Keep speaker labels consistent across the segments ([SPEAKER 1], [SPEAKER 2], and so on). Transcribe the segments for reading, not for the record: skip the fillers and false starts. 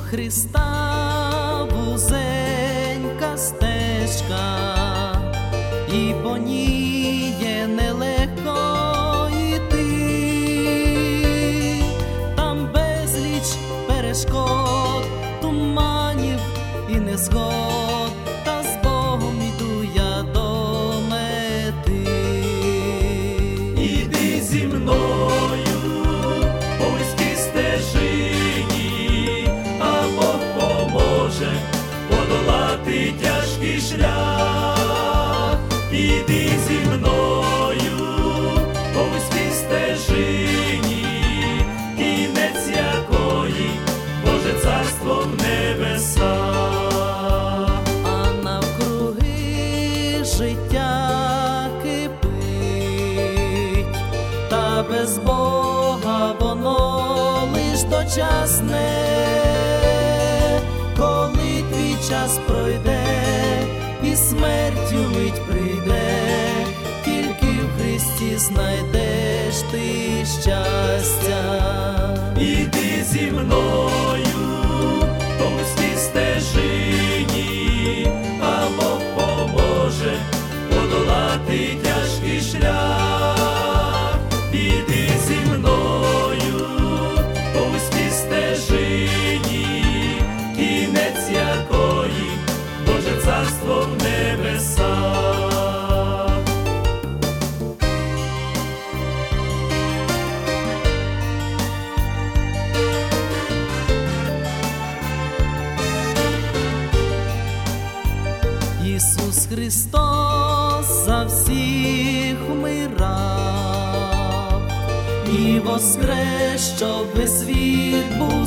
[SPEAKER 1] Христа вузенька стежка, і по ній є нелегко йти. Там безліч перешкод, туманів і незгод, та з Богом йду я до мети.
[SPEAKER 2] Іди зі мною по вузькій стежині, а Бог поможе подолати тяжкий шлях. Іди зі мною по вузькій стежині, кінець якої Боже царство в небесах.
[SPEAKER 1] А навкруги життя кипить, та без Бога воно лиш дочасне. Коли твій час пройде і смертю мить прийде, тільки в Христі знайдеш ти щастя.
[SPEAKER 2] Іди зі мною по вузькій стежині, а Бог поможе подолати тяжкий шлях. Іди зі мною по вузькій стежині, кінець якої Боже царство в небесах.
[SPEAKER 1] Ісус Христос за всіх вмирав і воскрес, щоб весь світ був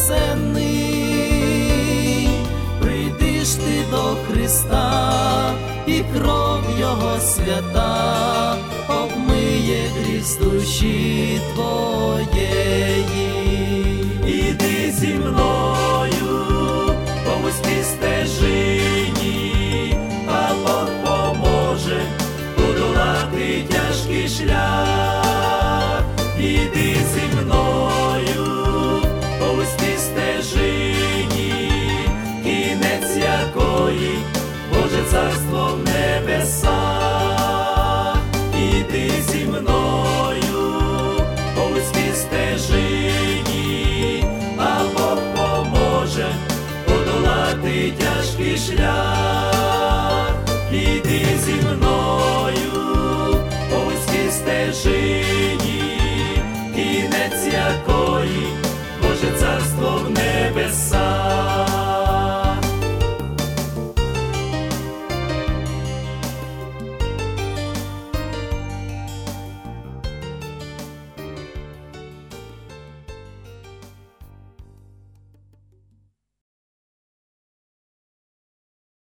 [SPEAKER 1] спасений. Прийдиш ти до Христа, і кров Його свята обмиє гріх з душі твої.